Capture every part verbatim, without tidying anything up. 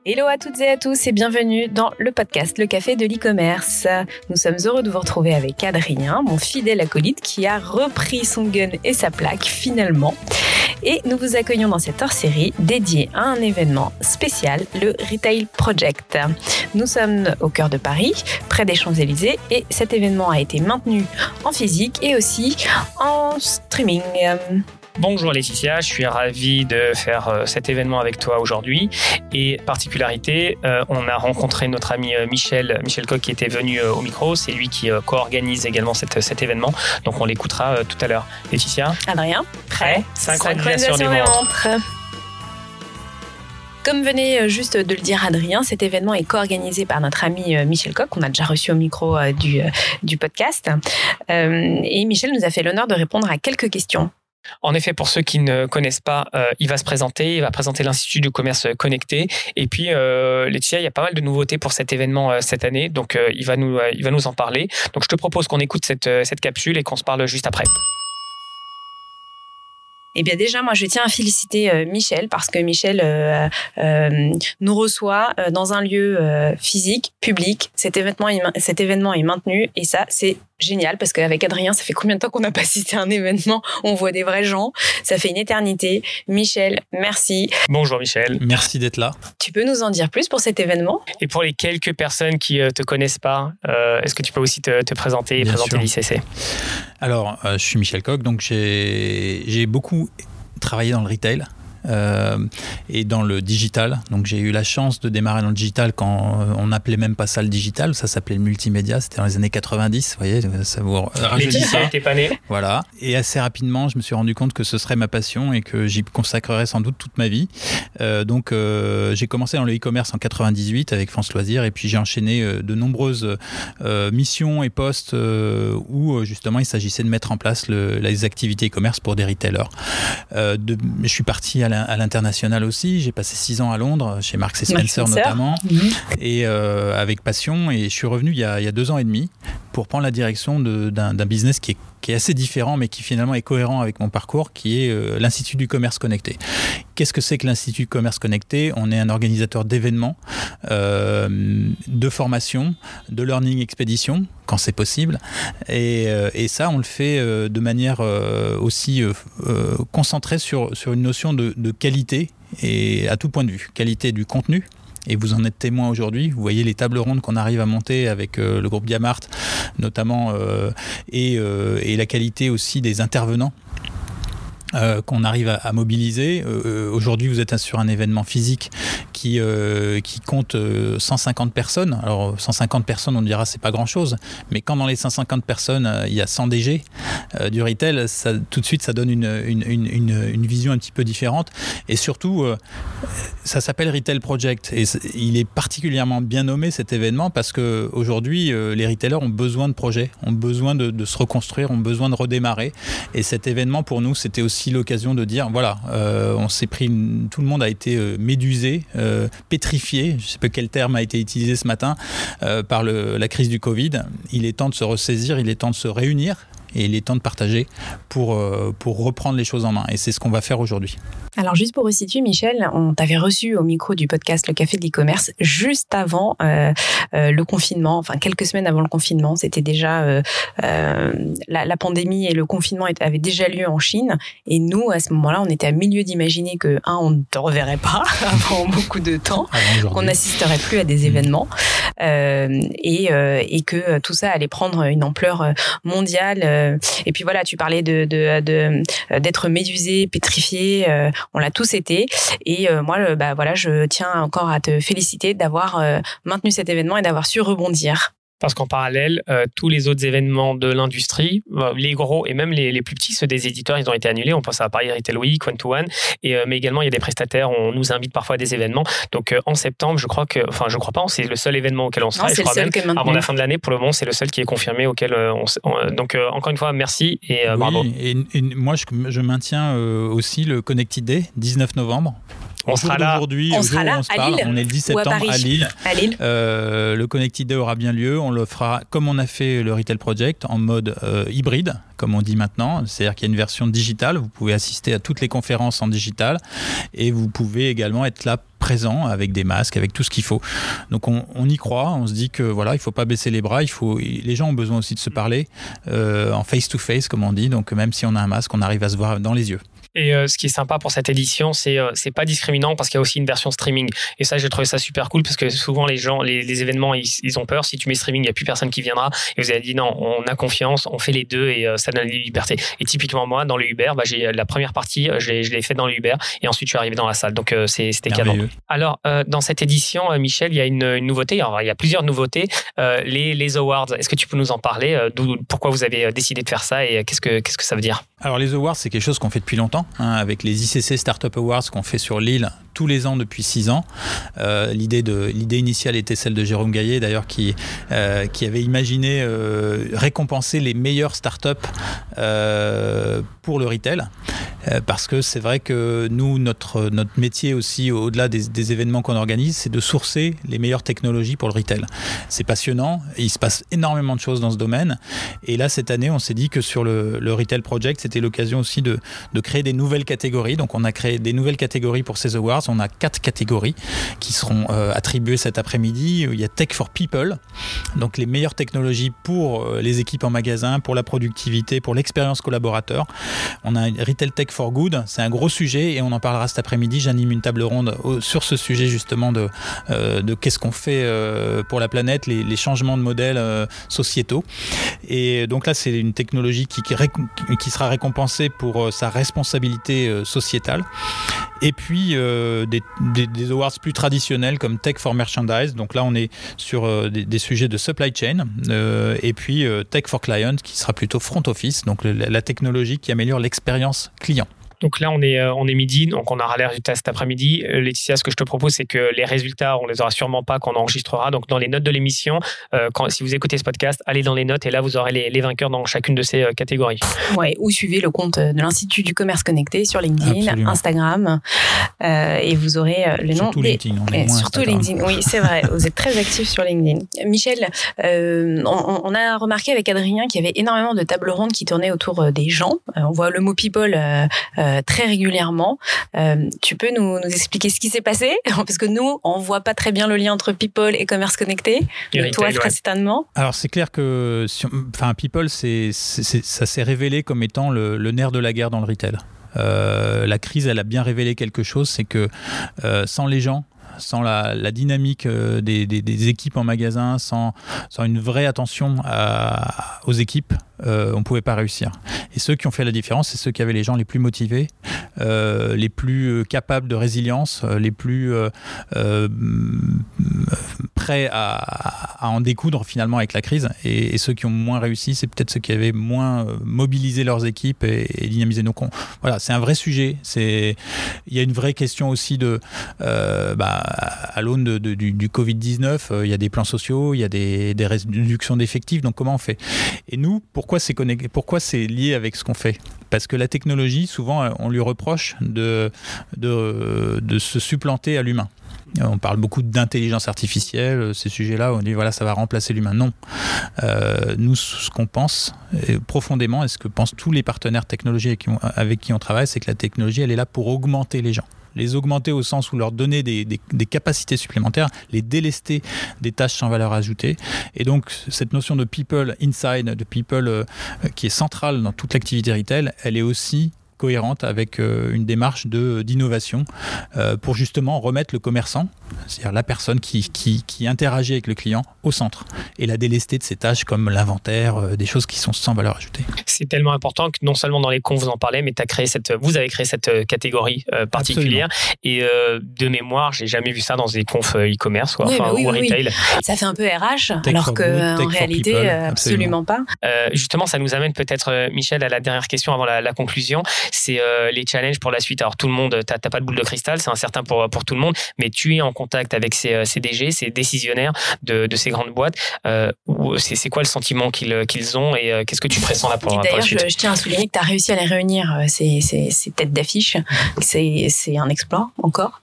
Hello à toutes et à tous et bienvenue dans le podcast Le Café de l'e-commerce. Nous sommes heureux de vous retrouver avec Adrien, mon fidèle acolyte qui a repris son gun et sa plaque finalement. Et nous vous accueillons dans cette hors-série dédiée à un événement spécial, le Retail Project. Nous sommes au cœur de Paris, près des Champs-Élysées, et cet événement a été maintenu en physique et aussi en streaming. Bonjour Laetitia, je suis ravi de faire euh, cet événement avec toi aujourd'hui. Et particularité, euh, on a rencontré notre ami euh, Michel, Michel Coq qui était venu euh, au micro. C'est lui qui euh, co-organise également cette, cet événement. Donc on l'écoutera euh, tout à l'heure. Laetitia ? Adrien ? Prêt ? Synchronisation des montres. Comme venait juste de le dire Adrien, cet événement est co-organisé par notre ami Michel Coq, qu'on a déjà reçu au micro du, du podcast. Et Michel nous a fait l'honneur de répondre à quelques questions. En effet, pour ceux qui ne connaissent pas, euh, il va se présenter, il va présenter l'Institut du commerce connecté. Et puis, euh, Laetitia, il y a pas mal de nouveautés pour cet événement euh, cette année. Donc, euh, il va nous, euh, il va nous en parler. Donc, je te propose qu'on écoute cette, euh, cette capsule et qu'on se parle juste après. Eh bien déjà, moi, je tiens à féliciter euh, Michel parce que Michel euh, euh, nous reçoit euh, dans un lieu euh, physique, public. Cet événement, est, cet événement est maintenu et ça, c'est génial parce qu'avec Adrien, ça fait combien de temps qu'on n'a pas assisté à un événement où on voit des vrais gens. Ça fait une éternité. Michel, merci. Bonjour Michel. Merci d'être là. Tu peux nous en dire plus pour cet événement ? Et pour les quelques personnes qui ne te connaissent pas, euh, est-ce que tu peux aussi te, te présenter et Bien présenter sûr. l'I C C ? Alors, euh, je suis Michel Coq, donc j'ai, j'ai beaucoup travaillé dans le retail. Euh, et dans le digital. Donc j'ai eu la chance de démarrer dans le digital quand euh, on n'appelait même pas ça le digital, ça s'appelait le multimédia, c'était dans les années quatre-vingt-dix, vous voyez, ça vous rajeunit ça. Laetitia était pas née. Voilà. Et assez rapidement, je me suis rendu compte que ce serait ma passion et que j'y consacrerais sans doute toute ma vie. Euh, donc euh, j'ai commencé dans le e-commerce en quatre-vingt-dix-huit avec France Loisirs et puis j'ai enchaîné euh, de nombreuses euh, missions et postes euh, où euh, justement il s'agissait de mettre en place le, les activités e-commerce pour des retailers. Euh, de, je suis parti à à l'international aussi, j'ai passé six ans à Londres chez Marks and Spencer notamment mmh. et euh, avec passion, et je suis revenu il y a, il y a deux ans et demi pour prendre la direction de, d'un, d'un business qui est, qui est assez différent mais qui finalement est cohérent avec mon parcours, qui est euh, l'Institut du commerce connecté. Qu'est-ce que c'est que l'Institut du commerce connecté ? On est un organisateur d'événements, euh, de formation, de learning expédition quand c'est possible, et, euh, et ça on le fait euh, de manière euh, aussi euh, euh, concentrée sur, sur une notion de, de qualité, et à tout point de vue, qualité du contenu. Et vous en êtes témoin aujourd'hui. Vous voyez les tables rondes qu'on arrive à monter avec euh, le groupe Gamart, notamment, euh, et, euh, et la qualité aussi des intervenants. Euh, qu'on arrive à, à mobiliser. Euh, aujourd'hui, vous êtes sur un événement physique qui, euh, qui compte euh, cent cinquante personnes. Alors, cent cinquante personnes, on dira, c'est pas grand-chose. Mais quand dans les cent cinquante personnes, euh, il y a cent D G euh, du retail, ça, tout de suite, ça donne une, une, une, une, une vision un petit peu différente. Et surtout, euh, ça s'appelle Retail Project. Et il est particulièrement bien nommé, cet événement, parce qu'aujourd'hui, euh, les retailers ont besoin de projets, ont besoin de, de se reconstruire, ont besoin de redémarrer. Et cet événement, pour nous, c'était aussi l'occasion de dire voilà, euh, on s'est pris une, tout le monde a été euh, médusé, euh, pétrifié, je ne sais pas quel terme a été utilisé ce matin euh, par le, la crise du Covid. Il est temps de se ressaisir, il est temps de se réunir et il est temps de partager pour, euh, pour reprendre les choses en main, et c'est ce qu'on va faire aujourd'hui. Alors juste pour resituer, Michel, on t'avait reçu au micro du podcast Le Café de l'e-commerce juste avant euh, euh, le confinement, enfin quelques semaines avant le confinement. C'était déjà euh, euh, la, la pandémie et le confinement avaient déjà lieu en Chine, et nous à ce moment-là, on était à milieu d'imaginer que un, on ne te reverrait pas avant beaucoup de temps, qu'on n'assisterait plus à des événements, euh, et, euh, et que tout ça allait prendre une ampleur mondiale. Et puis voilà, tu parlais de, de, de d'être médusé, pétrifié. Euh, On l'a tous été, et euh, moi, le, bah voilà, je tiens encore à te féliciter d'avoir euh, maintenu cet événement et d'avoir su rebondir. Parce qu'en parallèle, euh, tous les autres événements de l'industrie, euh, les gros et même les, les plus petits, ceux des éditeurs, ils ont été annulés. On pense à Paris Retail Week, One to One, et euh, mais également il y a des prestataires. On nous invite parfois à des événements. Donc euh, en septembre, je crois que, enfin je crois pas, c'est le seul événement auquel on sera. Non, je crois même avant la fin de l'année. Pour le moment, c'est le seul qui est confirmé auquel euh, on. on donc euh, encore une fois, merci et euh, oui, bravo. Et, et moi, je, je maintiens euh, aussi le Connected Day, dix-neuf novembre. On sera là. Aujourd'hui, on sera là on se à parle, Lille. On est le dix septembre à, à Lille. À Lille. Euh, le Connected Day aura bien lieu. On le fera comme on a fait le Retail Project, en mode euh, hybride, comme on dit maintenant. C'est-à-dire qu'il y a une version digitale. Vous pouvez assister à toutes les conférences en digital et vous pouvez également être là présents avec des masques, avec tout ce qu'il faut. Donc on, on y croit, on se dit que voilà, il faut pas baisser les bras, il faut, les gens ont besoin aussi de se parler euh, en face to face comme on dit. Donc même si on a un masque, on arrive à se voir dans les yeux. Et euh, ce qui est sympa pour cette édition, c'est euh, c'est pas discriminant parce qu'il y a aussi une version streaming. Et ça, j'ai trouvé ça super cool parce que souvent les gens, les, les événements, ils, ils ont peur. Si tu mets streaming, il y a plus personne qui viendra. Et vous avez dit non, on a confiance, on fait les deux et euh, ça donne des libertés. Et typiquement moi, dans le Uber, bah, j'ai la première partie, je l'ai, je l'ai fait dans le Uber et ensuite je suis arrivé dans la salle. Donc euh, c'est, c'était canon. Alors euh, dans cette édition, euh, Michel, il y a une, une nouveauté. Alors, il y a plusieurs nouveautés. Euh, les les awards. Est-ce que tu peux nous en parler? euh, d'où, Pourquoi vous avez décidé de faire ça et euh, qu'est-ce que qu'est-ce que ça veut dire? Alors les awards, c'est quelque chose qu'on fait depuis longtemps, hein, avec les I C C Startup Awards qu'on fait sur Lille tous les ans depuis six ans. Euh, l'idée, de, l'idée initiale était celle de Jérôme Gaillet, d'ailleurs, qui, euh, qui avait imaginé euh, récompenser les meilleures startups euh, pour le retail. Euh, parce que c'est vrai que nous, notre, notre métier aussi, au-delà des, des événements qu'on organise, c'est de sourcer les meilleures technologies pour le retail. C'est passionnant, il se passe énormément de choses dans ce domaine. Et là, cette année, on s'est dit que sur le, le Retail Project, c'était l'occasion aussi de, de créer des nouvelles catégories. Donc, on a créé des nouvelles catégories pour ces awards. On a quatre catégories qui seront euh, attribuées cet après-midi. Il y a Tech for People, donc les meilleures technologies pour euh, les équipes en magasin, pour la productivité, pour l'expérience collaborateur. On a Retail Tech for Good, c'est un gros sujet et on en parlera cet après-midi. J'anime une table ronde au, sur ce sujet justement de, euh, de qu'est-ce qu'on fait euh, pour la planète, les, les changements de modèles euh, sociétaux. Et donc là, c'est une technologie qui, qui, qui sera récompensée pour euh, sa responsabilité euh, sociétale. Et puis euh, des, des, des awards plus traditionnels comme Tech for Merchandise. Donc là, on est sur euh, des, des sujets de supply chain. Euh, et puis euh, Tech for Client qui sera plutôt front office, donc le, la technologie qui améliore l'expérience client. Donc là, on est, on est midi, donc on aura les résultats cet après-midi. Laetitia, ce que je te propose, c'est que les résultats, on les aura sûrement pas quand on enregistrera. Donc dans les notes de l'émission, euh, quand, si vous écoutez ce podcast, allez dans les notes et là, vous aurez les, les vainqueurs dans chacune de ces euh, catégories. Ouais, ou suivez le compte de l'Institut du Commerce Connecté sur LinkedIn, Absolument. Instagram, euh, et vous aurez euh, le nom surtout des... LinkedIn, on est moins surtout Instagram. LinkedIn, oui, c'est vrai. Vous êtes très actifs sur LinkedIn. Michel, euh, on, on a remarqué avec Adrien qu'il y avait énormément de tables rondes qui tournaient autour des gens. Euh, on voit le mot people euh, euh, très régulièrement. Euh, tu peux nous, nous expliquer ce qui s'est passé? Parce que nous, on voit pas très bien le lien entre People et Commerce Connecté. Et, et retail, toi, très ouais. certainement. Alors, c'est clair que si on, enfin, People, c'est, c'est, c'est, ça s'est révélé comme étant le, le nerf de la guerre dans le retail. Euh, la crise, elle a bien révélé quelque chose, c'est que euh, sans les gens, sans la, la dynamique des, des, des équipes en magasin, sans, sans une vraie attention à, aux équipes, euh, on ne pouvait pas réussir. Et ceux qui ont fait la différence, c'est ceux qui avaient les gens les plus motivés, euh, les plus capables de résilience, euh, les plus euh, euh, prêts à, à en découdre finalement avec la crise. Et, et ceux qui ont moins réussi, c'est peut-être ceux qui avaient moins mobilisé leurs équipes et, et dynamisé. Donc on, voilà, c'est un vrai sujet. C'est, il y a une vraie question aussi de... Euh, bah, à l'aune de, de, du, du covid dix-neuf, euh, il y a des plans sociaux, il y a des, des réductions d'effectifs, donc comment on fait? Et nous, pourquoi c'est, connecté, pourquoi c'est lié avec ce qu'on fait? Parce que la technologie, souvent, on lui reproche de, de, de se supplanter à l'humain. On parle beaucoup d'intelligence artificielle, ces sujets-là, on dit voilà, ça va remplacer l'humain. Non. Euh, nous, ce qu'on pense profondément, et ce que pensent tous les partenaires technologiques avec qui on, avec qui on travaille, c'est que la technologie, elle est là pour augmenter les gens. Les augmenter au sens où leur donner des, des, des capacités supplémentaires, les délester des tâches sans valeur ajoutée. Et donc, cette notion de people inside, de people euh, qui est centrale dans toute l'activité retail, elle est aussi cohérente avec euh, une démarche de, d'innovation euh, pour justement remettre le commerçant, c'est-à-dire la personne qui, qui, qui interagit avec le client, au centre et la délester de ces tâches comme l'inventaire, euh, des choses qui sont sans valeur ajoutée. C'est tellement important que non seulement dans les confs vous en parlez, mais t'as créé cette, vous avez créé cette catégorie euh, particulière. Absolument. Et euh, de mémoire, j'ai jamais vu ça dans des confs e-commerce quoi, oui, enfin, oui, ou oui. retail. Ça fait un peu R H, tech alors qu'en réalité, people, absolument. absolument pas. Euh, justement, ça nous amène peut-être, Michel, à la dernière question avant la, la conclusion. C'est euh, les challenges pour la suite. Alors tout le monde, t'as, t'as pas de boule de cristal, c'est incertain pour, pour tout le monde, mais tu es en contact avec ces, ces D G, ces décisionnaires de, de ces grandes boîtes. Euh, c'est, c'est quoi le sentiment qu'ils, qu'ils ont et euh, qu'est-ce que tu pressens là pour, et pour d'ailleurs, la suite? je, je tiens à souligner que tu as réussi à les réunir, ces, ces, ces têtes d'affiche. C'est, c'est un exploit, encore.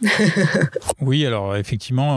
Oui, alors effectivement,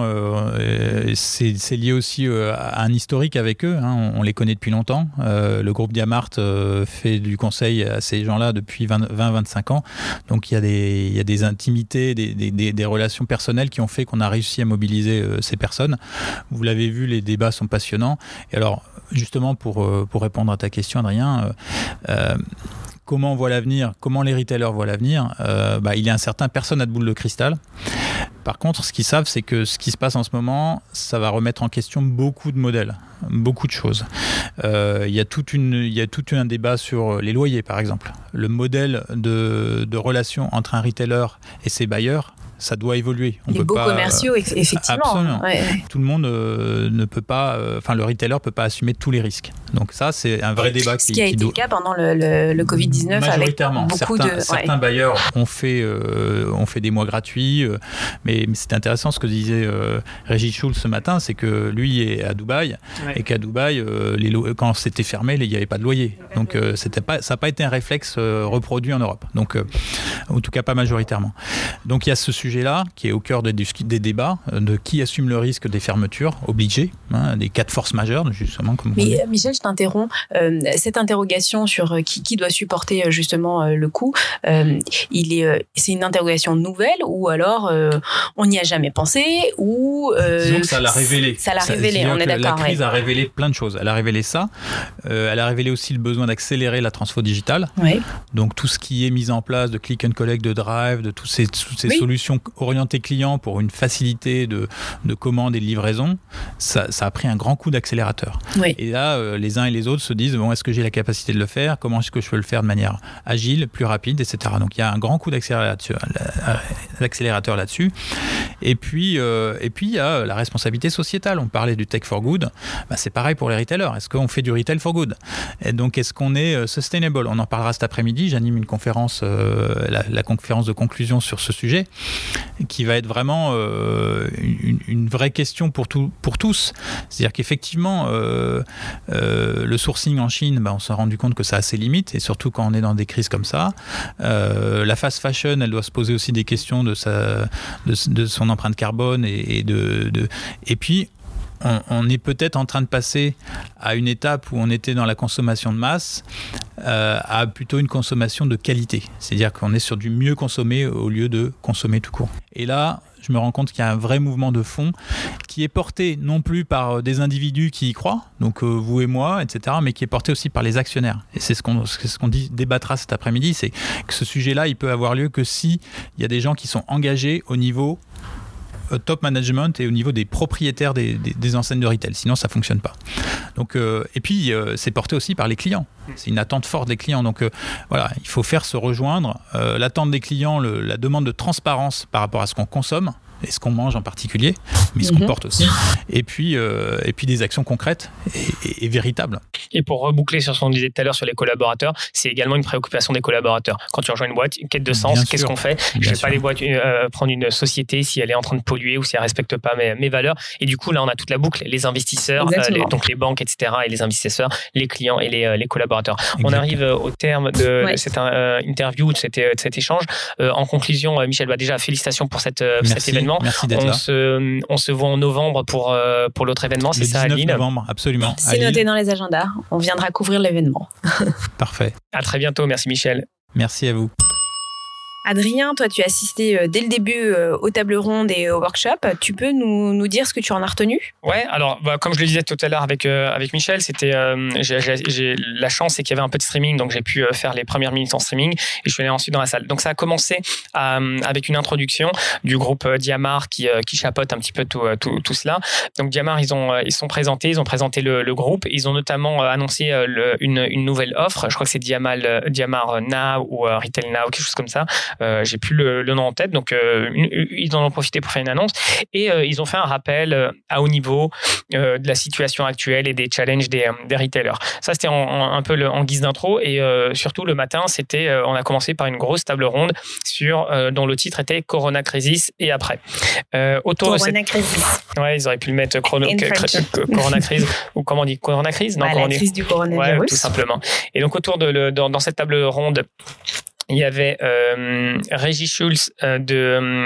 euh, c'est, c'est lié aussi euh, à un historique avec eux. Hein. On, on les connaît depuis longtemps. Euh, le groupe Diamart euh, fait du conseil à ces gens-là depuis vingt à vingt-cinq ans. Donc il y a des, il y a des intimités, des, des, des relations personnelles qui ont fait qu'on a réussi à mobiliser euh, ces personnes. Vous l'avez vu, les débats sont passionnants. Et alors, justement, pour, pour répondre à ta question, Adrien, euh, euh, comment on voit l'avenir, comment les retailers voient l'avenir, euh, bah, il est incertain, personne n'a de boule de cristal. Par contre, ce qu'ils savent, c'est que ce qui se passe en ce moment, ça va remettre en question beaucoup de modèles, beaucoup de choses. Euh, il y a toute une, il y a tout un débat sur les loyers, par exemple. Le modèle de, de relation entre un retailer et ses bailleurs, ça doit évoluer. On les peut beaux pas, commerciaux, effectivement. Absolument. Ouais. Tout le monde euh, ne peut pas, enfin euh, le retailer peut pas assumer tous les risques. Donc ça, c'est un vrai débat. Ce qui, qui a qui été doit... le cas pendant le, le, le covid dix-neuf avec beaucoup certains, de... Certains ouais. bailleurs ont fait, euh, ont fait des mois gratuits, euh, mais, mais c'était intéressant ce que disait euh, Régis Schulz ce matin, c'est que lui est à Dubaï, ouais. et qu'à Dubaï, euh, les lo- quand c'était fermé, il n'y avait pas de loyer. Donc euh, c'était pas, ça n'a pas été un réflexe euh, reproduit en Europe. Donc, euh, en tout cas pas majoritairement. Donc il y a ce sujet-là qui est au cœur des, des débats, de qui assume le risque des fermetures obligées, hein, des cas de force majeure, justement. Comme Mais euh, Michel, je t'interromps. Euh, cette interrogation sur qui, qui doit supporter justement euh, le coût, euh, il est, euh, c'est une interrogation nouvelle ou alors euh, on n'y a jamais pensé ou euh, disons que ça l'a révélé. Ça l'a ça, révélé, on est d'accord. La crise ouais. a révélé plein de choses. Elle a révélé ça. Euh, elle a révélé aussi le besoin d'accélérer la transfo digitale. Ouais. Donc tout ce qui est mis en place de click and collect, de drive, de toutes ces, toutes ces oui. solutions orientées clients pour une facilité de, de commande et de livraison, ça, ça a pris un grand coup d'accélérateur. Oui. Et là, euh, les uns et les autres se disent, bon, est-ce que j'ai la capacité de le faire ? Comment est-ce que je peux le faire de manière agile, plus rapide, et cetera. Donc il y a un grand coup d'accélérateur, d'accélérateur là-dessus. Et puis, euh, et puis il y a la responsabilité sociétale. On parlait du tech for good. Ben, c'est pareil pour les retailers. Est-ce qu'on fait du retail for good ? Et donc est-ce qu'on est euh, sustainable ? On en parlera cet après-midi. J'anime une conférence, euh, la, la conférence de conclusion sur ce sujet, qui va être vraiment euh, une, une vraie question pour, tout, pour tous. C'est-à-dire qu'effectivement, euh, euh, le sourcing en Chine, ben, on s'est rendu compte que ça a ses limites, et surtout quand on est dans des crises comme ça. Euh, la fast fashion, elle doit se poser aussi des questions de, sa, de, de son empreinte carbone, et, et, de, de, et puis on, on est peut-être en train de passer à une étape où on était dans la consommation de masse euh, à plutôt une consommation de qualité. C'est-à-dire qu'on est sur du mieux consommer au lieu de consommer tout court. Et là, je me rends compte qu'il y a un vrai mouvement de fond qui est porté non plus par des individus qui y croient, donc euh, vous et moi, et cetera, mais qui est porté aussi par les actionnaires. Et c'est ce qu'on, c'est ce qu'on dit, débattra cet après-midi, c'est que ce sujet-là, il peut avoir lieu que si il y a des gens qui sont engagés au niveau top management et au niveau des propriétaires des, des, des enseignes de retail. Sinon, ça ne fonctionne pas. Donc, euh, et puis, euh, c'est porté aussi par les clients. C'est une attente forte des clients. Donc, euh, voilà, il faut faire se rejoindre euh, l'attente des clients, le, la demande de transparence par rapport à ce qu'on consomme et ce qu'on mange en particulier, mais ce qu'on mm-hmm. porte aussi. Et puis, euh, et puis des actions concrètes et, et, et véritables. Et pour reboucler sur ce qu'on disait tout à l'heure sur les collaborateurs, c'est également une préoccupation des collaborateurs. Quand tu rejoins une boîte, une quête de sens, Bien qu'est-ce sûr. qu'on fait ? Bien Je ne vais sûr. pas les boîtes, euh, prendre une société si elle est en train de polluer ou si elle ne respecte pas mes, mes valeurs. Et du coup, là, on a toute la boucle. Les investisseurs, euh, les, donc les banques, et cetera, et les investisseurs, les clients et les, euh, les collaborateurs. Exactement. On arrive au terme de ouais. cette euh, interview, de, cette, de cet échange. Euh, en conclusion, euh, Michel, bah, déjà, félicitations pour cette, euh, cet événement. Merci d'être on là. Se, on se voit en novembre pour, euh, pour l'autre événement, c'est le ça, à Lille ? dix-neuf novembre, absolument. C'est noté dans les agendas. On viendra couvrir l'événement. Parfait. À très bientôt. Merci, Michel. Merci à vous. Adrien, toi, tu as assisté dès le début aux tables rondes et aux workshops. Tu peux nous, nous dire ce que tu en as retenu ? Ouais, alors bah, comme je le disais tout à l'heure avec euh, avec Michel, c'était euh, j'ai, j'ai, j'ai la chance c'est qu'il y avait un peu de streaming, donc j'ai pu euh, faire les premières minutes en streaming et je suis allé ensuite dans la salle. Donc ça a commencé euh, avec une introduction du groupe euh, Diamart qui euh, qui chapeaute un petit peu tout tout, tout cela. Donc Diamart, ils ont euh, ils sont présentés, ils ont présenté le, le groupe, ils ont notamment euh, annoncé euh, le, une une nouvelle offre. Je crois que c'est Diamant euh, Diamart Now ou euh, Retail Now, quelque chose comme ça. Euh, j'ai plus le, le nom en tête. Donc, euh, ils en ont profité pour faire une annonce et euh, ils ont fait un rappel euh, à haut niveau euh, de la situation actuelle et des challenges des, des retailers. Ça, c'était en, en, un peu le, en guise d'intro et euh, surtout le matin, c'était, euh, on a commencé par une grosse table ronde sur, euh, dont le titre était Corona Crisis et après. Euh, autour Corona de cette... Crisis. Ouais, ils auraient pu le mettre chrono... Corona Crise ou comment on dit Corona Crise, non, bah, la crise dit... du coronavirus. Ouais, tout simplement. Et donc autour de le, dans, dans cette table ronde, il y avait euh, Régis Schulz, euh, de,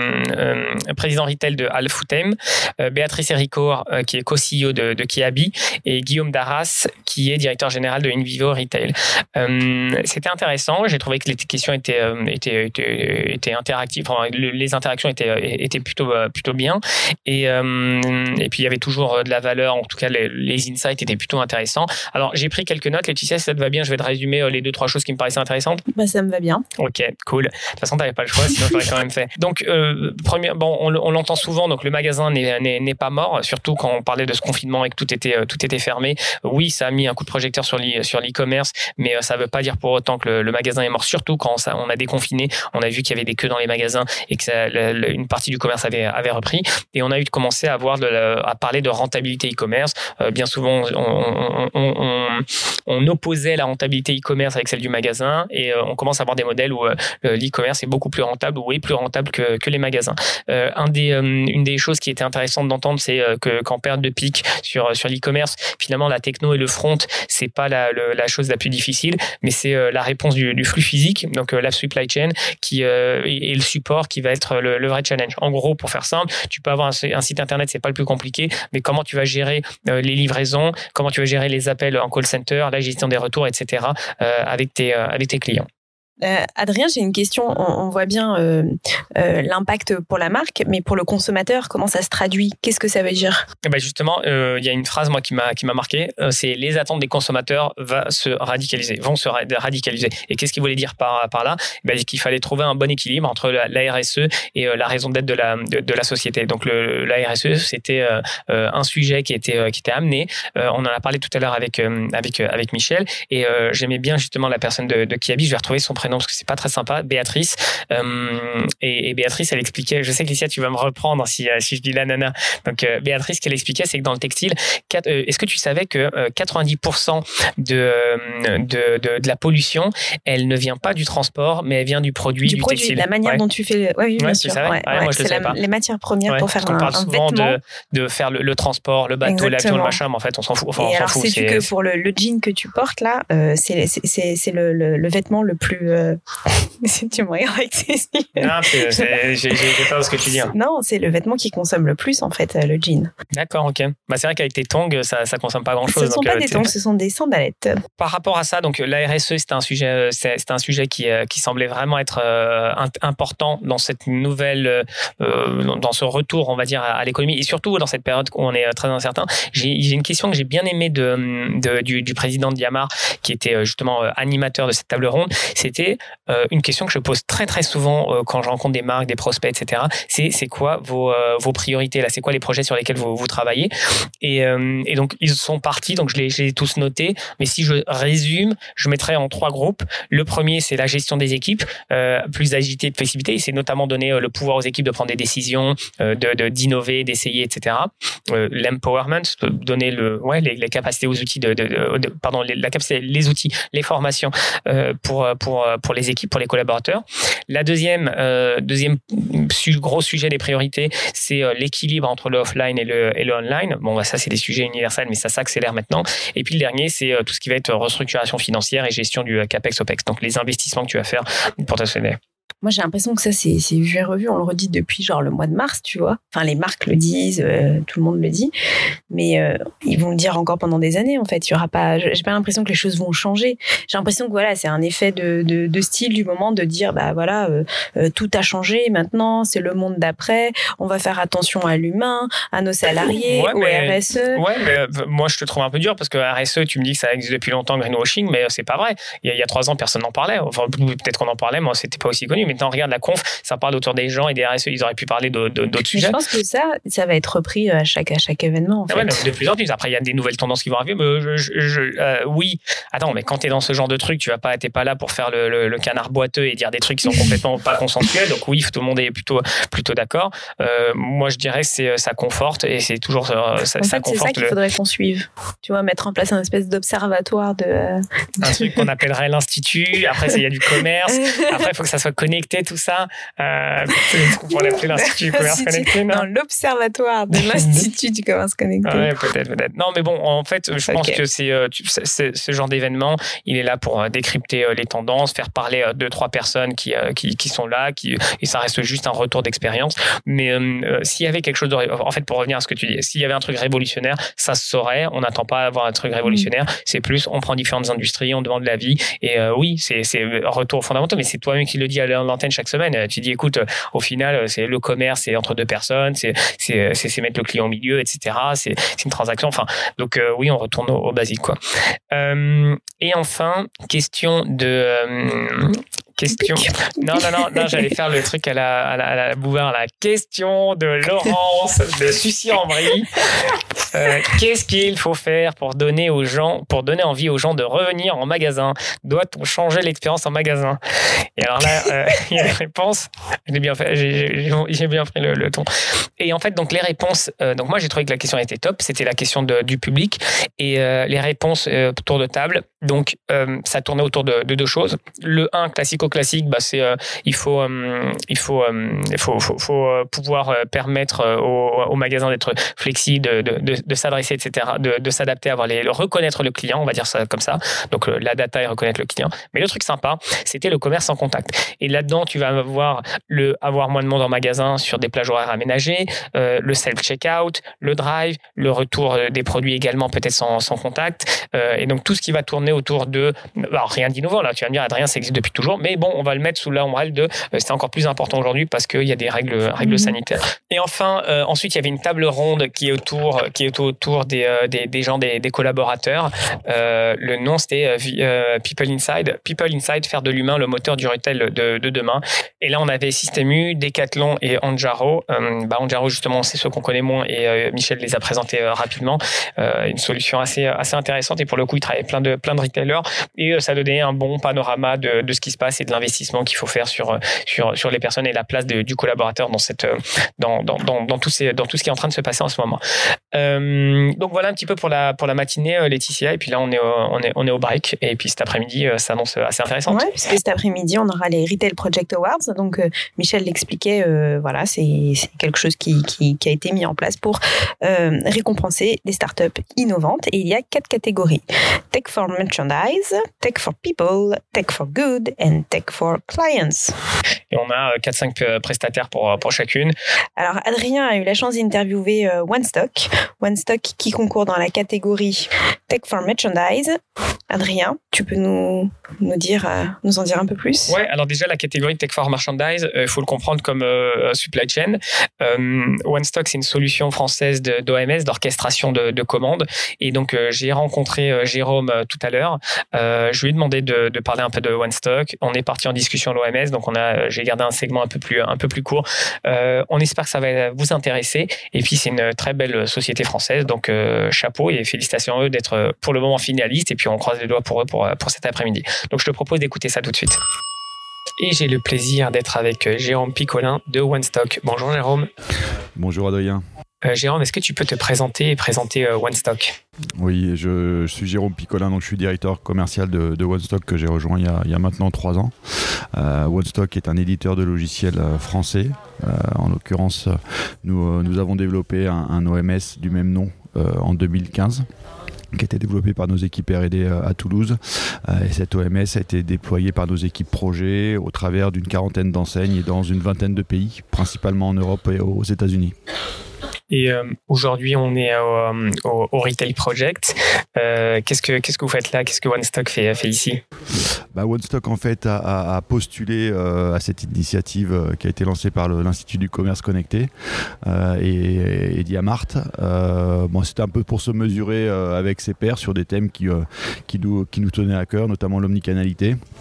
euh, président retail de Al-Foutem, euh, Béatrice Ericourt, euh, qui est co-C E O de, de Kiabi, et Guillaume Darras, qui est directeur général de InVivo Retail. Euh, c'était intéressant. J'ai trouvé que les questions étaient, euh, étaient, étaient, étaient interactives. Enfin, les interactions étaient, étaient plutôt, plutôt bien. Et, euh, et puis, il y avait toujours de la valeur. En tout cas, les, les insights étaient plutôt intéressants. Alors, j'ai pris quelques notes. Laetitia, si ça te va bien, je vais te résumer les deux, trois choses qui me paraissaient intéressantes. Bah, ça me va bien. Ok, cool. De toute façon, tu n'avais pas le choix, sinon je l'aurais quand même fait. Donc, euh, premier, bon, on, on l'entend souvent, donc le magasin n'est, n'est, n'est pas mort, surtout quand on parlait de ce confinement et que tout était, tout était fermé. Oui, ça a mis un coup de projecteur sur, l'e, sur l'e-commerce, mais ça ne veut pas dire pour autant que le, le magasin est mort, surtout quand ça, on a déconfiné. On a vu qu'il y avait des queues dans les magasins et que ça, le, une partie du commerce avait, avait repris. Et on a eu de commencer à, avoir de la, à parler de rentabilité e-commerce. Euh, bien souvent, on, on, on, on, on opposait la rentabilité e-commerce avec celle du magasin et euh, on commence à avoir des modèles où euh, l'e-commerce est beaucoup plus rentable ou est plus rentable que, que les magasins. Euh, un des, euh, une des choses qui était intéressante d'entendre, c'est euh, que, qu'en période de pic sur, sur l'e-commerce, finalement, la techno et le front, c'est pas la, le, la chose la plus difficile, mais c'est euh, la réponse du, du flux physique, donc euh, la supply chain, qui, euh, et, et le support qui va être le, le vrai challenge. En gros, pour faire simple, tu peux avoir un, un site internet, c'est pas le plus compliqué, mais comment tu vas gérer euh, les livraisons, comment tu vas gérer les appels en call center, la gestion des retours, et cetera, euh, avec, tes, euh, avec tes clients. Euh, Adrien, j'ai une question. On, on voit bien euh, euh, l'impact pour la marque, mais pour le consommateur, comment ça se traduit ? Qu'est-ce que ça veut dire ? Et ben justement, il euh, y a une phrase moi qui m'a qui m'a marqué. Euh, c'est les attentes des consommateurs va se radicaliser, vont se ra- radicaliser. Et qu'est-ce qu'il voulait dire par par là ? Ben, qu'il fallait trouver un bon équilibre entre la, la R S E et euh, la raison d'être de la de, de la société. Donc le, la R S E, c'était euh, un sujet qui était euh, qui était amené. Euh, on en a parlé tout à l'heure avec euh, avec euh, avec Michel. Et euh, j'aimais bien justement la personne de, de Kiabi. Je vais retrouver son prénom parce que c'est pas très sympa, Béatrice. Euh, et, et Béatrice, elle expliquait, je sais que Licia, tu vas me reprendre si, si je dis la nana. Donc, euh, Béatrice, ce qu'elle expliquait, c'est que dans le textile, quatre, euh, est-ce que tu savais que euh, quatre-vingt-dix pour cent de, de, de, de la pollution, elle ne vient pas du transport, mais elle vient du produit, du, du produit, textile. De la manière ouais. dont tu fais. Oui, oui, bien ouais, sûr. Ouais, ouais, moi, je c'est le savais la, pas. Les matières premières ouais, pour faire on un, parle un souvent vêtement. de, de faire le, le transport, le bateau, l'avion, le machin, mais en fait, on s'en fout. Enfin, et on alors, s'en fout. sais-tu c'est... que pour le, le jean que tu portes là, euh, c'est, c'est, c'est, c'est le, le, le vêtement le plus. Euh... tu me regardes avec tes yeux. Non, c'est, c'est, j'ai, j'ai peur de ce que tu dis. Hein. Non, c'est le vêtement qui consomme le plus en fait, le jean. D'accord, ok. Bah, c'est vrai qu'avec tes tongs, ça, ça consomme pas grand-chose. Ce ne sont donc, pas euh, des tongs, ce sont des sandalettes. Par rapport à ça, donc la R S E, c'était un sujet, c'était un sujet qui, qui semblait vraiment être euh, important dans cette nouvelle, euh, dans ce retour, on va dire, à l'économie et surtout dans cette période où on est très incertain. J'ai, j'ai une question que j'ai bien aimée de, de, du, du président de Yamar, qui était justement animateur de cette table ronde. C'était euh, une question que je pose très très souvent euh, quand je rencontre des marques, des prospects, et cetera. C'est c'est quoi vos euh, vos priorités là ? C'est quoi les projets sur lesquels vous, vous travaillez ? Et, euh, et donc ils sont partis. Donc je les j'ai tous notés. Mais si je résume, je mettrais en trois groupes. Le premier, c'est la gestion des équipes, euh, plus d'agilité, de flexibilité. Et c'est notamment donner euh, le pouvoir aux équipes de prendre des décisions, euh, de, de d'innover, d'essayer, et cetera. Euh, l'empowerment, donner le ouais les, les capacités aux outils de, de, de, de pardon les, la capacité, les outils, les formations euh, pour pour pour les équipes, pour les collaborateurs. La deuxième euh, deuxième su, gros sujet des priorités, c'est euh, l'équilibre entre le offline et le et le online. Bon, bah, ça c'est des sujets universels, mais ça s'accélère maintenant. Et puis le dernier, c'est euh, tout ce qui va être restructuration financière et gestion du capex opex. Donc les investissements que tu vas faire pour ta société. Moi, j'ai l'impression que ça, c'est, c'est vu et revu. On le redit depuis genre le mois de mars, tu vois. Enfin, les marques le disent, euh, tout le monde le dit. Mais euh, ils vont le dire encore pendant des années, en fait. Il y aura pas, j'ai pas l'impression que les choses vont changer. J'ai l'impression que voilà, c'est un effet de, de, de style du moment de dire, bah voilà, euh, euh, tout a changé maintenant, c'est le monde d'après. On va faire attention à l'humain, à nos salariés, ouais, au mais, R S E. Ouais, mais euh, moi, je te trouve un peu dur parce que R S E, tu me dis que ça existe depuis longtemps, greenwashing, mais c'est pas vrai. Il y a, il y a trois ans, personne n'en parlait. Enfin, peut-être qu'on en parlait, mais c'était pas aussi connu. Maintenant, regarde la conf, ça parle autour des gens et des R S E, ils auraient pu parler de, de, d'autres sujets. Je pense que ça, ça va être repris à chaque, à chaque événement. En ah fait. ouais, de plus en plus. Après, il y a des nouvelles tendances qui vont arriver. Mais je, je, je, euh, oui, attends, mais quand tu es dans ce genre de truc, tu vas pas, t'es pas là pour faire le, le, le canard boiteux et dire des trucs qui sont complètement pas consensuels. Donc oui, tout le monde est plutôt, plutôt d'accord. Euh, moi, je dirais que c'est, ça conforte et c'est toujours euh, ça, en ça fait, conforte. C'est ça qu'il le... faudrait qu'on suive. Tu vois, mettre en place un espèce d'observatoire de. Un truc qu'on appellerait l'institut. Après, il y a du commerce. Après, il faut que ça soit connecté, tout ça. Euh, on l'appeler l'institut du commerce connecté, non, non, l'observatoire de l'institut du commerce connecté. Ouais, peut-être, peut-être. Non, mais bon, en fait, je pense okay. que c'est, c'est, c'est ce genre d'événement, il est là pour décrypter les tendances, faire parler deux, trois personnes qui, qui, qui sont là, qui, et ça reste juste un retour d'expérience. Mais euh, s'il y avait quelque chose de, en fait, pour revenir à ce que tu dis, s'il y avait un truc révolutionnaire, ça se saurait. On n'attend pas à avoir un truc révolutionnaire. Mmh. C'est plus, on prend différentes industries, on demande l'avis. Et euh, oui, c'est, c'est retour fondamentaux, mais c'est toi-même qui le dis à l'antenne chaque semaine. Tu dis, écoute, au final, c'est le commerce, c'est entre deux personnes, c'est, c'est, c'est, c'est mettre le client au milieu, et cetera. C'est, c'est une transaction. Enfin, donc euh, oui, on retourne au, au basique, quoi. Euh, et enfin, question de euh, question. Non, non, non, non, j'allais faire le truc à la, à la, à la Bouvard, la question de Laurence de Sucy-en-Brie. Euh, qu'est-ce qu'il faut faire pour donner aux gens, pour donner envie aux gens de revenir en magasin? Doit-on changer l'expérience en magasin? Et alors là, euh, il y a les réponses. J'ai bien fait, j'ai, j'ai, j'ai bien pris le, le ton. Et en fait, donc les réponses. Euh, donc moi, j'ai trouvé que la question était top. C'était la question de, du public et euh, les réponses euh, tour de table. Donc euh, ça tournait autour de, de deux choses. Le un, classico-classique, bah c'est euh, il faut euh, il faut euh, il faut faut, faut pouvoir permettre aux, aux magasins d'être flexibles, de, de, de, de s'adresser, et cetera, de, de s'adapter, avoir les reconnaître le client, on va dire ça comme ça. Donc la data et reconnaître le client. Mais le truc sympa, c'était le commerce en contact. Et là-dedans, tu vas avoir le avoir moins de monde en magasin sur des plages horaires aménagées, euh, le self-checkout, le drive, le retour des produits également peut-être sans, sans contact. Euh, et donc tout ce qui va tourner autour de, alors rien d'innovant là, tu vas me dire Adrien, ça existe depuis toujours, mais bon, on va le mettre sous l'ombrelle de, euh, c'est encore plus important aujourd'hui parce qu'il y a des règles, règles mmh. sanitaires. Et enfin, euh, ensuite il y avait une table ronde qui est autour, qui est autour des, euh, des, des gens, des, des collaborateurs. Euh, le nom c'était euh, People Inside, People Inside, faire de l'humain le moteur du retail de, de demain. Et là on avait Système U, Decathlon et Anjaro. Euh, bah Anjaro justement, c'est ceux qu'on connaît moins et euh, Michel les a présentés euh, rapidement. Euh, une solution assez assez intéressante et pour le coup il travaille plein de plein de retailers et ça donnait un bon panorama de, de ce qui se passe et de l'investissement qu'il faut faire sur sur sur les personnes et la place de, du collaborateur dans cette dans dans dans dans tout ces dans tout ce qui est en train de se passer en ce moment. Euh, donc voilà un petit peu pour la pour la matinée Laetitia et puis là on est au, on est on est au break et puis cet après-midi ça annonce assez intéressant. Ouais, puisque cet après-midi on aura les Retail Project Awards donc euh, Michel l'expliquait euh, voilà c'est c'est quelque chose qui qui qui a été mis en place pour euh, récompenser des startups innovantes et il y a quatre catégories: Tech for Merchandise, Tech for People, Tech for Good and Tech for Clients. Et on a quatre cinq prestataires pour, pour chacune. Alors, Adrien a eu la chance d'interviewer euh, OneStock. OneStock qui concourt dans la catégorie Tech for Merchandise. Adrien, tu peux nous, nous, dire, euh, nous en dire un peu plus? Ouais, alors déjà, la catégorie Tech for Merchandise, il euh, faut le comprendre comme euh, supply chain. Euh, OneStock, c'est une solution française de, d'O M S, d'orchestration de, de commandes. Et donc, euh, j'ai rencontré euh, Jérôme euh, tout à l'heure. Euh, je lui ai demandé de, de parler un peu de OneStock. On est parti en discussion à l'O M S, donc on a, j'ai gardé un segment un peu plus, un peu plus court. Euh, on espère que ça va vous intéresser. Et puis, c'est une très belle société française, donc euh, chapeau et félicitations à eux d'être pour le moment finalistes. Et puis, on croise les doigts pour eux pour, pour cet après-midi. Donc, je te propose d'écouter ça tout de suite. Et j'ai le plaisir d'être avec Jérôme Picolin de OneStock. Bonjour Jérôme. Bonjour Adrien. Euh, Jérôme, est-ce que tu peux te présenter et présenter euh, OneStock? Oui, je, je suis Jérôme Picolin, donc je suis directeur commercial de, de OneStock que j'ai rejoint il y a, il y a maintenant trois ans. Euh, OneStock est un éditeur de logiciels euh, français. Euh, en l'occurrence, nous, euh, nous avons développé un, un O M S du même nom euh, en deux mille quinze. Qui a été développé par nos équipes R et D à Toulouse. Et cet O M S a été déployé par nos équipes projet au travers d'une quarantaine d'enseignes et dans une vingtaine de pays, principalement en Europe et aux États-Unis. Et euh, aujourd'hui, on est au, au, au Retail Project. Euh, qu'est-ce que qu'est-ce que vous faites là? Qu'est-ce que OneStock fait, fait ici? Bah, OneStock en fait a, a, a postulé euh, à cette initiative euh, qui a été lancée par le, l'Institut du commerce connecté euh, et, et Diamart. Euh, bon, c'était un peu pour se mesurer euh, avec ses pairs sur des thèmes qui, euh, qui, nous, qui nous tenaient à cœur, notamment l'omnicanalité.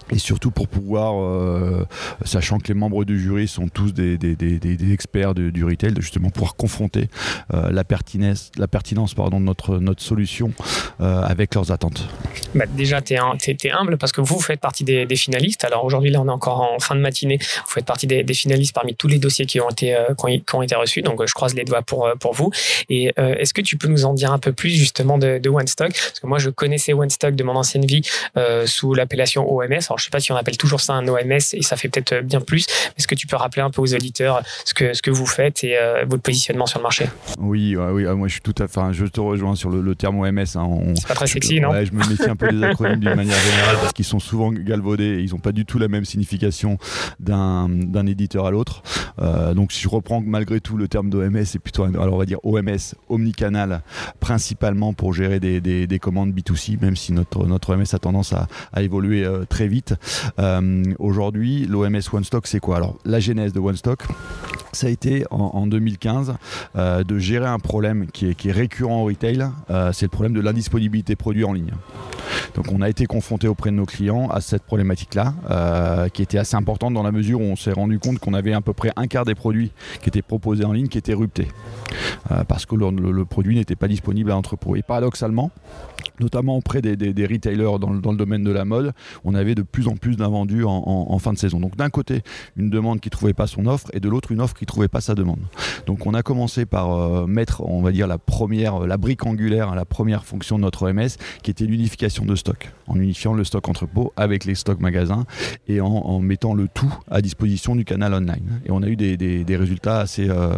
et surtout pour pouvoir, euh, sachant que les membres du jury sont tous des, des, des, des experts de, du retail, de justement pouvoir confronter euh, la pertinence, la pertinence pardon, de notre, notre solution euh, avec leurs attentes. Bah déjà, tu es humble parce que vous faites partie des, des finalistes. Alors aujourd'hui, là, on est encore en fin de matinée. Vous faites partie des, des finalistes parmi tous les dossiers qui ont été, euh, qui ont, qui ont été reçus. Donc, je croise les doigts pour, pour vous. Et euh, est-ce que tu peux nous en dire un peu plus justement de, de OneStock? Parce que moi, je connaissais OneStock de mon ancienne vie euh, sous l'appellation O M S. Alors, je ne sais pas si on appelle toujours ça un O M S et ça fait peut-être bien plus. Est-ce que tu peux rappeler un peu aux auditeurs ce que, ce que vous faites et euh, votre positionnement sur le marché? Oui, ouais, oui, moi je suis tout à fait, enfin, je te rejoins sur le, le terme O M S. Hein, on, c'est pas très sexy, je, non? Ouais, je me méfie un peu des acronymes d'une manière générale parce qu'ils sont souvent galvaudés et ils n'ont pas du tout la même signification d'un, d'un éditeur à l'autre. Euh, donc si je reprends malgré tout le terme d'O M S, c'est plutôt, alors on va dire O M S, omnicanal, principalement pour gérer des, des, des commandes B deux C, même si notre, notre O M S a tendance à, à évoluer euh, très vite. Euh, aujourd'hui, l'O M S OneStock, c'est quoi? Alors la genèse de OneStock, ça a été en, en deux mille quinze euh, de gérer un problème qui est, qui est récurrent au retail, euh, c'est le problème de l'indisponibilité produit en ligne. Donc on a été confronté auprès de nos clients à cette problématique-là, euh, qui était assez importante dans la mesure où on s'est rendu compte qu'on avait à peu près un quart des produits qui étaient proposés en ligne qui étaient ruptés, euh, parce que le, le, le produit n'était pas disponible à l'entrepôt. Et paradoxalement, notamment auprès des, des, des retailers dans le, dans le domaine de la mode, on avait de plus en plus d'invendus en, en, en fin de saison. Donc d'un côté, une demande qui ne trouvait pas son offre, et de l'autre, une offre qui ne trouvait pas sa demande. Donc on a commencé par euh, mettre, on va dire, la première, la brique angulaire, la première fonction de notre O M S, qui était l'unification de stock, en unifiant le stock entrepôt avec les stocks magasins et en, en mettant le tout à disposition du canal online. Et on a eu des, des, des résultats assez, euh,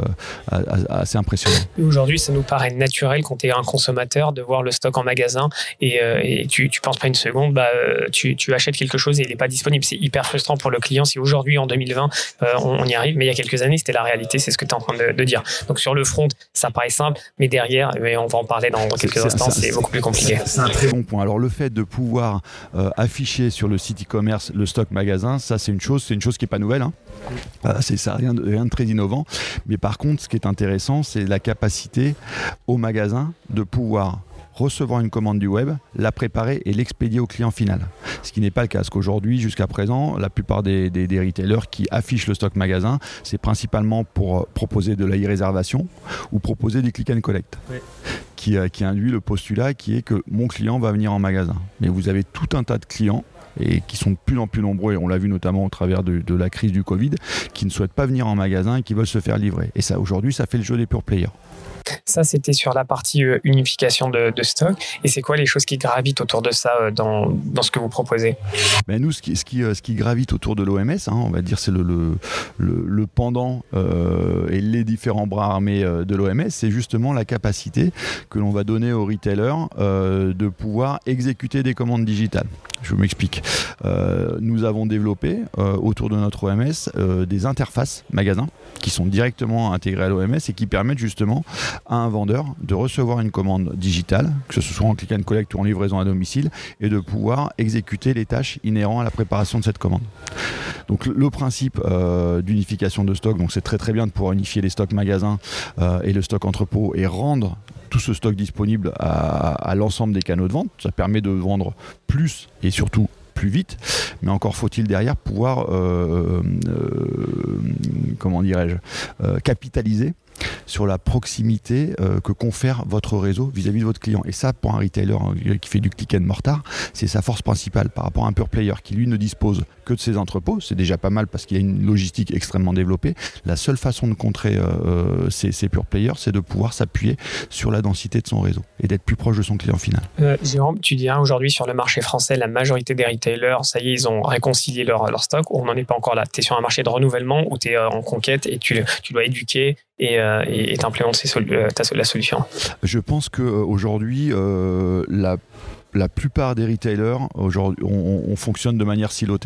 assez impressionnants. Et aujourd'hui, ça nous paraît naturel quand tu es un consommateur de voir le stock en magasin et, euh, et tu, tu penses pas une seconde, bah, tu, tu achètes quelque chose et il n'est pas disponible. C'est hyper frustrant pour le client si aujourd'hui, en deux mille vingt, euh, on, on y arrive, mais il y a quelques années, c'était la réalité, c'est ce que tu es en train de, de dire. Donc sur le front, ça paraît simple, mais derrière, mais on va en parler dans quelques c'est, instants, c'est, c'est beaucoup plus compliqué. C'est un très bon point. Alors le fait de pouvoir euh, afficher sur le site e-commerce le stock magasin, ça c'est une chose, c'est une chose qui n'est pas nouvelle. Hein. Euh, c'est ça, rien de, rien de très innovant. Mais par contre, ce qui est intéressant, c'est la capacité au magasin de pouvoir recevoir une commande du web, la préparer et l'expédier au client final. Ce qui n'est pas le cas, parce qu'aujourd'hui, jusqu'à présent, la plupart des, des, des retailers qui affichent le stock magasin, c'est principalement pour proposer de la e-réservation ou proposer des click and collect. Oui. Qui, qui induit le postulat qui est que mon client va venir en magasin. Mais vous avez tout un tas de clients et qui sont de plus en plus nombreux, et on l'a vu notamment au travers de, de la crise du Covid, qui ne souhaitent pas venir en magasin et qui veulent se faire livrer. Et ça, aujourd'hui, ça fait le jeu des pure players. Ça, c'était sur la partie euh, unification de, de stock. Et c'est quoi les choses qui gravitent autour de ça euh, dans, dans ce que vous proposez? Ben nous, ce qui, ce, qui, ce qui gravite autour de l'O M S, hein, on va dire c'est le, le, le, le pendant euh, et les différents bras armés euh, de l'O M S, c'est justement la capacité que l'on va donner aux retailers euh, de pouvoir exécuter des commandes digitales. Je m'explique. Euh, nous avons développé euh, autour de notre O M S euh, des interfaces magasins qui sont directement intégrées à l'O M S et qui permettent justement à un vendeur de recevoir une commande digitale, que ce soit en click and collect ou en livraison à domicile, et de pouvoir exécuter les tâches inhérentes à la préparation de cette commande. Donc le principe euh, d'unification de stock, donc c'est très très bien de pouvoir unifier les stocks magasins euh, et le stock entrepôt et rendre tout ce stock disponible à, à l'ensemble des canaux de vente. Ça permet de vendre plus et surtout plus vite, mais encore faut-il derrière pouvoir euh, euh, comment dirais-je euh, capitaliser sur la proximité euh, que confère votre réseau vis-à-vis de votre client. Et ça, pour un retailer hein, qui fait du click and mortar, c'est sa force principale par rapport à un pure player qui, lui, ne dispose que de ses entrepôts. C'est déjà pas mal parce qu'il y a une logistique extrêmement développée. La seule façon de contrer euh, ces, ces pure players, c'est de pouvoir s'appuyer sur la densité de son réseau et d'être plus proche de son client final. Euh, Jérôme, tu dirais aujourd'hui sur le marché français, la majorité des retailers, ça y est, ils ont réconcilié leur, leur stock, ou on n'en est pas encore là? Tu es sur un marché de renouvellement où tu es en conquête et tu, tu dois éduquer et, euh, et t'implémentes la solution. Je pense qu'aujourd'hui, euh, la, la plupart des retailers, aujourd'hui, on, on fonctionne de manière silotée.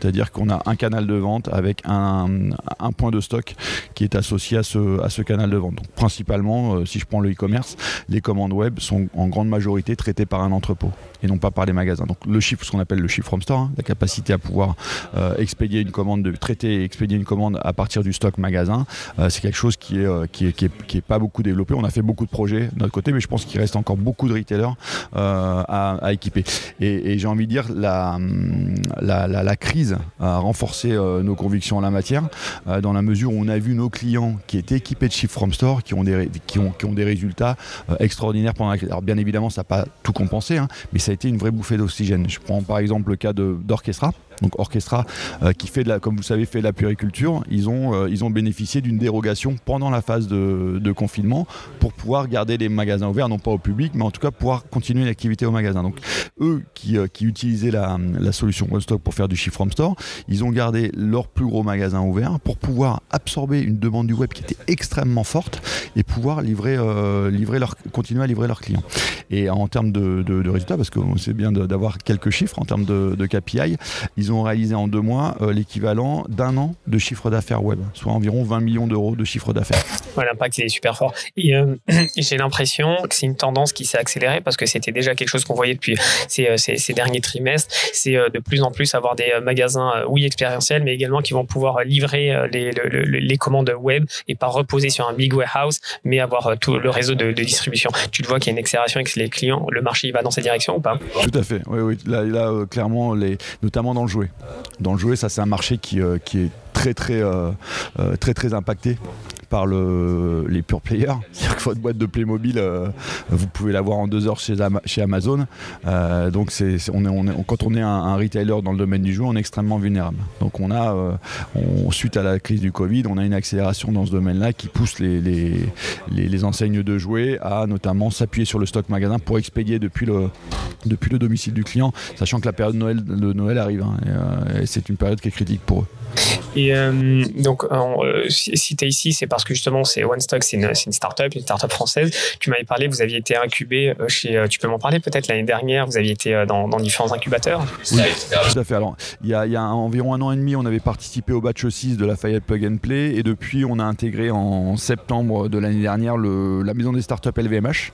C'est-à-dire qu'on a un canal de vente avec un, un point de stock qui est associé à ce, à ce canal de vente. Donc principalement, euh, si je prends le e-commerce, les commandes web sont en grande majorité traitées par un entrepôt et non pas par les magasins. Donc le chiffre, ce qu'on appelle le chiffre from store, hein, la capacité à pouvoir euh, expédier une commande, de traiter et expédier une commande à partir du stock magasin, euh, c'est quelque chose qui est, euh, qui, est, qui, est, qui est pas beaucoup développé. On a fait beaucoup de projets de notre côté, mais je pense qu'il reste encore beaucoup de retailers euh, à, à équiper. Et, et j'ai envie de dire, la, la, la, la crise a renforcé euh, nos convictions en la matière, euh, dans la mesure où on a vu nos clients qui étaient équipés de chiffre from store, qui ont des, qui ont, qui ont des résultats euh, extraordinaires pendant la crise. Alors bien évidemment, ça n'a pas tout compensé, hein, mais ça a été une vraie bouffée d'oxygène. Je prends par exemple le cas de, d'Orchestra. Donc Orchestra, euh, qui fait de la, comme vous le savez, fait de la puériculture, ils ont, euh, ils ont bénéficié d'une dérogation pendant la phase de, de confinement pour pouvoir garder les magasins ouverts, non pas au public, mais en tout cas pouvoir continuer l'activité au magasin. Donc eux qui, euh, qui utilisaient la, la solution One Stock pour faire du chiffre from store, ils ont gardé leur plus gros magasin ouvert pour pouvoir absorber une demande du web qui était extrêmement forte et pouvoir livrer, euh, livrer leur, continuer à livrer leurs clients. Et en termes de, de, de résultats, parce que c'est bien de, d'avoir quelques chiffres en termes de, de K P I, ils ont réalisé en deux mois euh, l'équivalent d'un an de chiffre d'affaires web, soit environ vingt millions d'euros de chiffre d'affaires. Ouais, l'impact est super fort. Et euh, j'ai l'impression que c'est une tendance qui s'est accélérée parce que c'était déjà quelque chose qu'on voyait depuis ces, ces, ces derniers trimestres. C'est euh, de plus en plus avoir des magasins, euh, oui, expérientiels, mais également qui vont pouvoir livrer euh, les, le, le, les commandes web et pas reposer sur un big warehouse, mais avoir euh, tout le réseau de, de distribution. Tu le vois qu'il y a une accélération avec les clients. Le marché, il va dans cette direction ou pas? Tout à fait. Oui, oui. Là, là euh, clairement, les, notamment dans le jouet. Dans le jouet, ça, c'est un marché qui, euh, qui est très, très, euh, euh, très, très impacté par le, les pure players. C'est-à-dire que votre boîte de Playmobil, euh, vous pouvez l'avoir en deux heures chez, chez Amazon. Euh, donc, c'est, c'est, on est, on est, quand on est un, un retailer dans le domaine du jouet, on est extrêmement vulnérable. Donc, on a, euh, on, suite à la crise du Covid, on a une accélération dans ce domaine-là qui pousse les, les, les, les enseignes de jouets à notamment s'appuyer sur le stock magasin pour expédier depuis le, depuis le domicile du client, sachant que la période de Noël, de Noël arrive. Hein, et, euh, et c'est une période qui est critique pour eux. Et euh, donc, euh, si, si tu es ici, c'est parce que justement, c'est One Stock, c'est une, c'est une start-up, une start-up française. Tu m'avais parlé, vous aviez été incubé chez, tu peux m'en parler peut-être l'année dernière, vous aviez été dans, dans différents incubateurs. Oui, tout à fait. Alors, il y a, il y a environ un an et demi, on avait participé au batch six de Lafayette Plug and Play et depuis, on a intégré en septembre de l'année dernière le, la maison des startups L V M H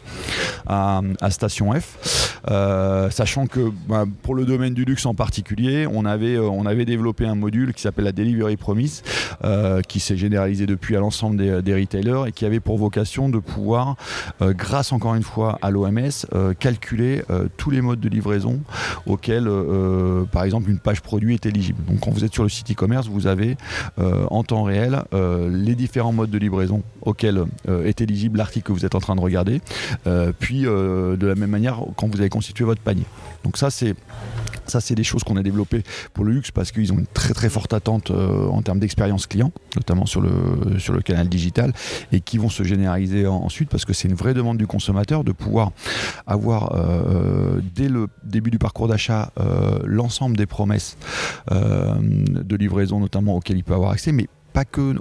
à, à Station F. Euh, sachant que bah, pour le domaine du luxe en particulier, on avait, on avait développé un module qui s'appelle la Delivery Promise, euh, qui s'est généralisé depuis à l'ensemble des, des retailers et qui avait pour vocation de pouvoir, euh, grâce encore une fois à l'O M S, euh, calculer euh, tous les modes de livraison auxquels, euh, par exemple, une page produit est éligible. Donc quand vous êtes sur le site e-commerce, vous avez euh, en temps réel euh, les différents modes de livraison auxquels euh, est éligible l'article que vous êtes en train de regarder, euh, puis euh, de la même manière quand vous avez constitué votre panier. Donc ça, c'est Ça, c'est des choses qu'on a développées pour le luxe parce qu'ils ont une très très forte attente euh, en termes d'expérience client, notamment sur le, sur le canal digital, et qui vont se généraliser en, ensuite parce que c'est une vraie demande du consommateur de pouvoir avoir, euh, dès le début du parcours d'achat, euh, l'ensemble des promesses euh, de livraison notamment auxquelles il peut avoir accès, mais pas que,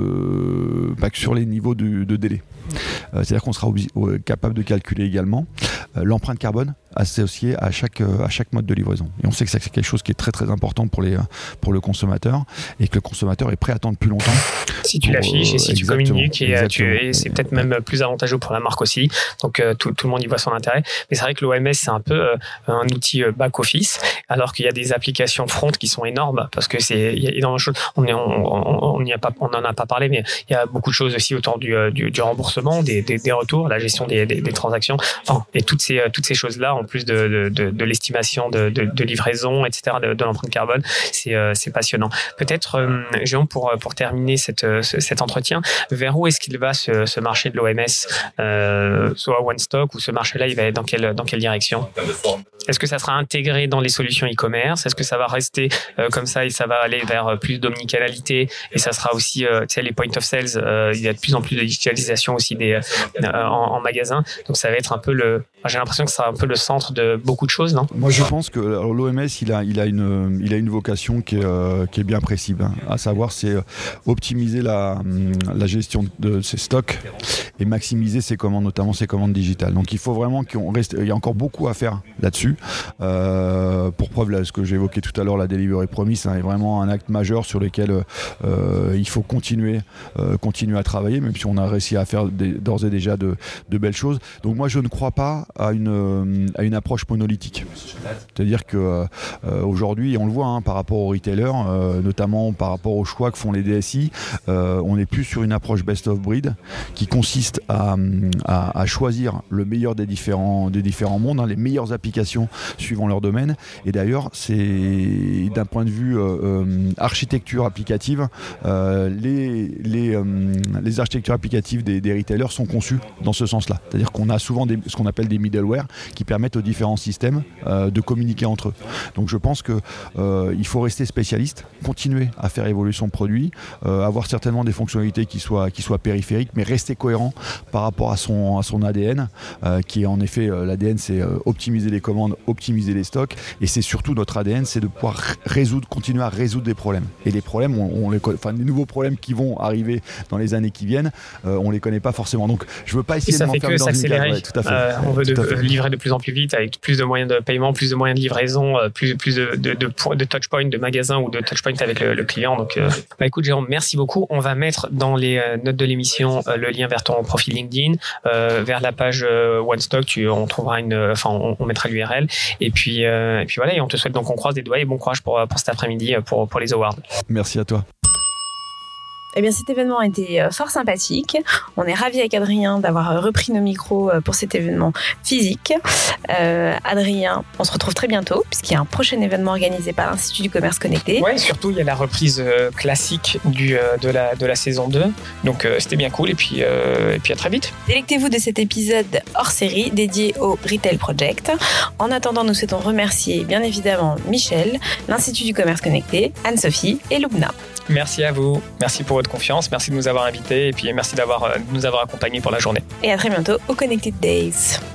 euh, pas que sur les niveaux de, de délai. Euh, c'est-à-dire qu'on sera obli- euh, capable de calculer également euh, l'empreinte carbone associée à chaque, euh, à chaque mode de livraison. Et on sait que c'est quelque chose qui est très très important pour, les, pour le consommateur et que le consommateur est prêt à attendre plus longtemps. Si tu pour, l'affiches et si euh, tu communiques, et, tu, et c'est et, peut-être ouais. même plus avantageux pour la marque aussi. Donc euh, tout, tout le monde y voit son intérêt. Mais c'est vrai que l'O M S, c'est un peu euh, un outil euh, back-office, alors qu'il y a des applications front qui sont énormes parce que c'est, il y a énormément de choses. On n'en on, on, on, on en a pas parlé, mais il y a beaucoup de choses aussi autour du, du, du remboursement, des, des, des retours, la gestion des, des, des transactions, enfin, et toutes ces, toutes ces choses-là, en plus de, de, de, de l'estimation de, de, de livraison, et cetera, de, de l'empreinte carbone, c'est, euh, c'est passionnant. Peut-être, euh, Jérôme, pour, pour terminer cette, cet entretien, vers où est-ce qu'il va ce, ce marché de l'O M S, euh, soit One Stock, ou ce marché-là, il va être dans quelle, dans quelle direction? Est-ce que ça sera intégré dans les solutions e-commerce? Est-ce que ça va rester euh, comme ça et ça va aller vers plus d'omnicanalité et ça sera aussi, euh, tu sais, les point of sales, euh, il y a de plus en plus de digitalisation aussi des, euh, en, en magasin. Donc ça va être un peu le, j'ai l'impression que ça sera un peu le centre l'épicentre de beaucoup de choses, non ? Moi, je pense que l'O M S, il a, il a une, il a une vocation qui est, euh, qui est bien précise, hein, à savoir, c'est optimiser la, la gestion de ses stocks et maximiser ses commandes, notamment ses commandes digitales. Donc, il faut vraiment qu'on reste. Il y a encore beaucoup à faire là-dessus. Euh, pour preuve, là, ce que j'évoquais tout à l'heure, la Delivery Promise, hein, est vraiment un acte majeur sur lequel euh, il faut continuer, euh, continuer à travailler, même si on a réussi à faire des, d'ores et déjà de, de belles choses. Donc, moi, je ne crois pas à une, à une approche monolithique. C'est-à-dire que euh, aujourd'hui, on le voit hein, par rapport aux retailers, euh, notamment par rapport aux choix que font les D S I, euh, on n'est plus sur une approche best of breed qui consiste à, à, à choisir le meilleur des différents, des différents mondes, hein, les meilleures applications suivant leur domaine. Et d'ailleurs, c'est d'un point de vue euh, euh, architecture applicative, euh, les, les, euh, les architectures applicatives des, des retailers sont conçues dans ce sens-là. C'est-à-dire qu'on a souvent des, ce qu'on appelle des middleware qui permettent aux différents systèmes euh, de communiquer entre eux. Donc je pense qu'il euh, faut rester spécialiste, continuer à faire évoluer son produit, euh, avoir certainement des fonctionnalités qui soient, qui soient périphériques, mais rester cohérent par rapport à son, à son A D N, euh, qui est en effet, euh, l'A D N c'est euh, optimiser les commandes, optimiser les stocks, et c'est surtout notre A D N, c'est de pouvoir résoudre, continuer à résoudre des problèmes. Et les problèmes, on, on les, enfin, les nouveaux problèmes qui vont arriver dans les années qui viennent, euh, on les connaît pas forcément. Donc je veux pas essayer de m'enfermer dans une case. Ouais, tout à fait. Euh, on veut tout de, livrer de plus en plus vite avec plus de moyens de paiement, plus de moyens de livraison, plus, plus de, de, de, de touchpoints de magasins ou de touchpoints avec le, le client. Donc, euh, bah écoute, Jérôme, merci beaucoup. On va mettre dans les notes de l'émission euh, le lien vers ton profil LinkedIn, euh, vers la page euh, OneStock. Tu, on trouvera une, enfin, on, on mettra l'U R L. Et puis, euh, et puis voilà. Et on te souhaite donc on croise des doigts et bon courage pour, pour cet après-midi pour, pour les awards. Merci à toi. Eh bien, cet événement a été fort sympathique. On est ravis avec Adrien d'avoir repris nos micros pour cet événement physique. Euh, Adrien, on se retrouve très bientôt puisqu'il y a un prochain événement organisé par l'Institut du Commerce Connecté. Ouais, surtout il y a la reprise euh, classique du, euh, de, la, de la saison deux. Donc euh, c'était bien cool et puis, euh, et puis à très vite. Délectez-vous de cet épisode hors série dédié au Retail Project. En attendant, nous souhaitons remercier bien évidemment Michel, l'Institut du Commerce Connecté, Anne-Sophie et Lubna. Merci à vous. Merci pour votre confiance. Merci de nous avoir invités et puis merci d'avoir, de nous avoir accompagnés pour la journée. Et à très bientôt au Connected Days.